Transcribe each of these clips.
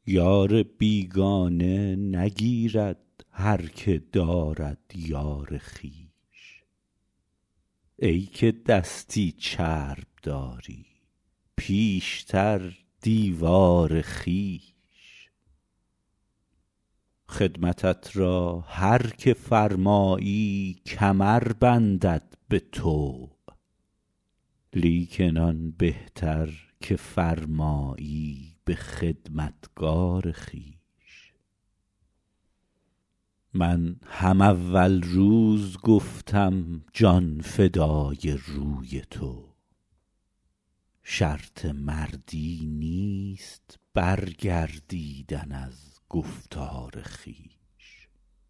یار بیگانه نگیرد هر که دارد یار خویش. ای که دستی چرب داری پیشتر دیوار خویش. خدمتت را هر که فرمایی کمر بندد به طوع. لیکن آن بهتر که فرمایی به خدمتگار خویش. من هم اول روز گفتم جان فدای روی تو. شرط مردی نیست برگردیدن از گفتار خویش.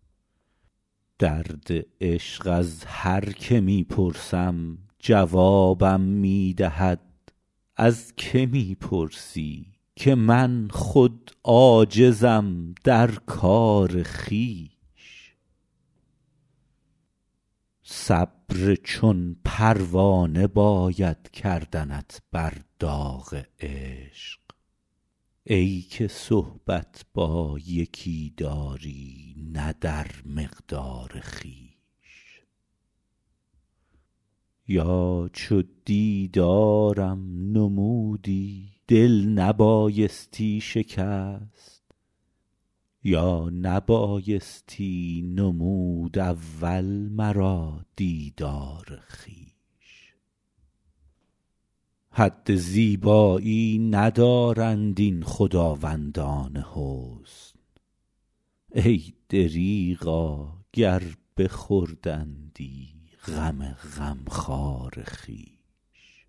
درد عشق از هر که می پرسم جوابم می دهد از که می پرسی که من خود عاجزم در کار خویش. صبر چون پروانه باید کردنت بر داغ عشق. ای که صحبت با یکی داری نه در مقدار خویش. یا چو دیدارم نمودی دل نبایستی شکست. یا نبایستی نمود اول مرا دیدار خویش. حد زیبایی ندارند این خداوندان حسن. ای دریغا گر بخوردندی غم غمخوار خویش.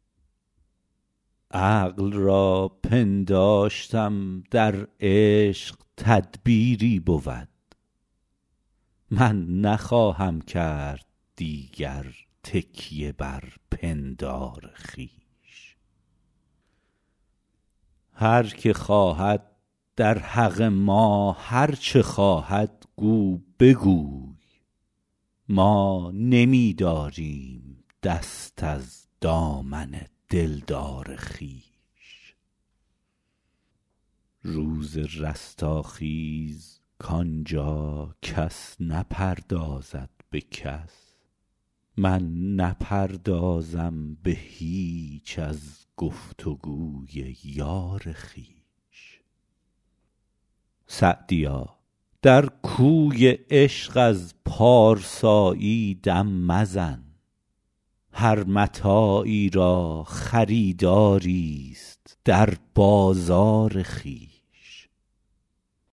عقل را پنداشتم در عشق تدبیری بود. من نخواهم کرد دیگر تکیه بر پندار خویش. هر که خواهد در حق ما هر چه خواهد گو بگوی. ما نمی داریم دست از دامن دلدار خویش. روز رستاخیز کآنجا کس نپردازد به کس. من نپردازم به هیچ از گفت و گوی یار خویش. سعدیا در کوی عشق از پارسایی دم مزن. هر متاعی را خریداریست در بازار خویش.